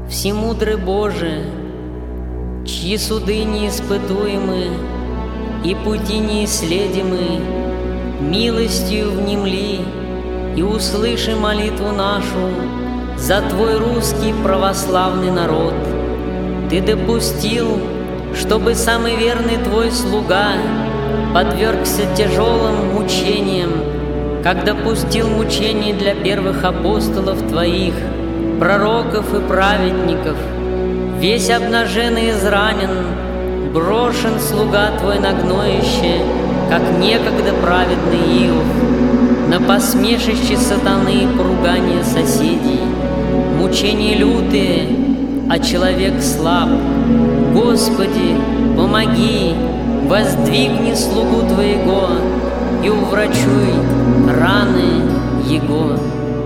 всемудрый Боже, чьи суды неиспытуемы и пути неисследимы, милостью внемли и услыши молитву нашу за Твой русский православный народ. Ты допустил, чтобы самый верный Твой слуга подвергся тяжелым мучениям, как допустил мучений для первых апостолов Твоих, пророков и праведников. Весь обнажен и изранен, брошен слуга Твой на гноище, как некогда праведный Иов, на посмешище сатаны и поругание соседей. Мучения лютые, а человек слаб. Господи, помоги, воздвигни слугу Твоего и уврачуй раны Его.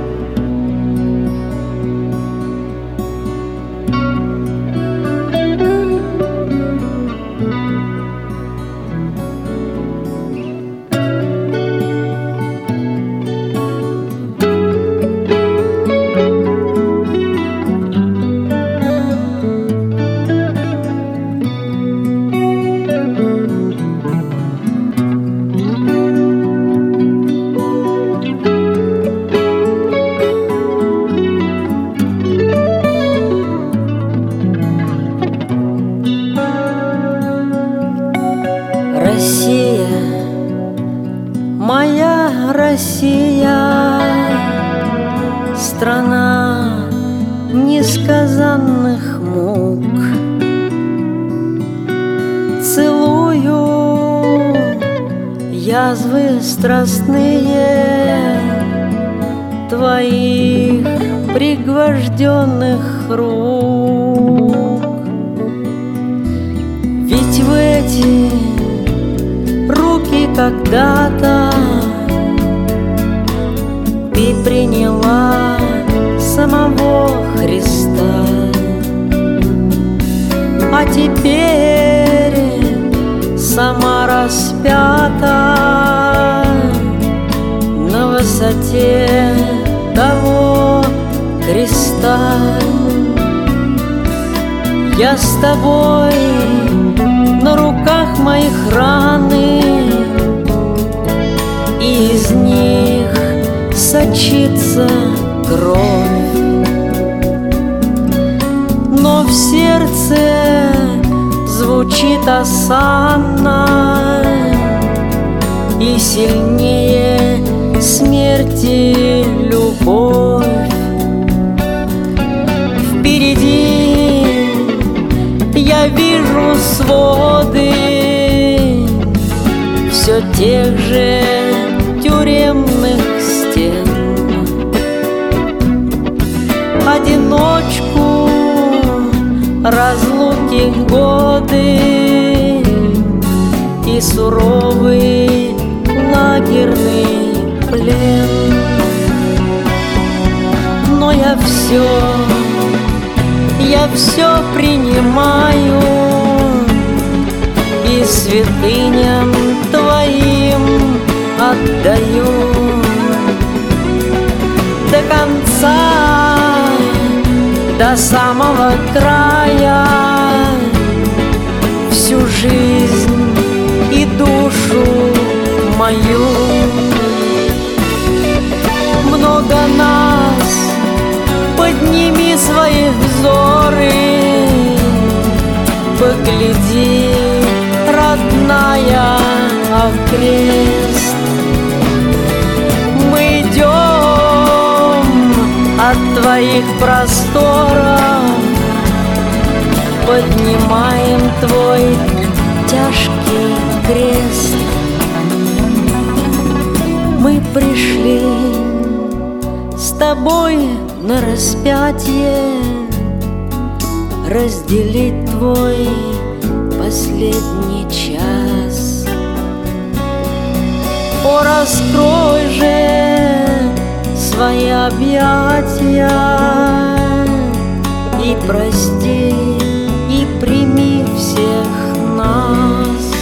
Россия, моя Россия, страна несказанных мук. Целую язвы страстные Твоих пригвожденных рук. Ведь в эти руки когда-то Ты приняла самого Христа, а теперь сама распята на высоте того креста. Я с Тобой, на руках моих раны, и из них сочится кровь. Но в сердце звучит осанна, и сильнее смерти любовь. Впереди я вижу своды все тех же тюремных стен. Одиночку, разлуки годы и суровый лагерный плен. Но я все принимаю и святыням Твоим отдаю. До конца, до самого края, всю жизнь и душу мою. Много нас, подними свои взоры, погляди, родная, в крест. Мы идем от Твоих просторов, поднимаем Твой тяжкий крест. Мы пришли с Тобой на распятие, разделить Твой последний час. О, раскрой же свои объятия и прости, и прими всех нас.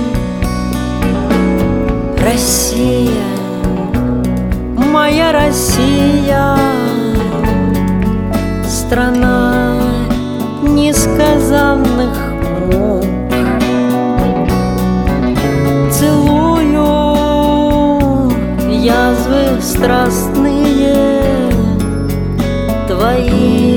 Россия, моя Россия, страна несказанных мук. Целую язвы страстные твои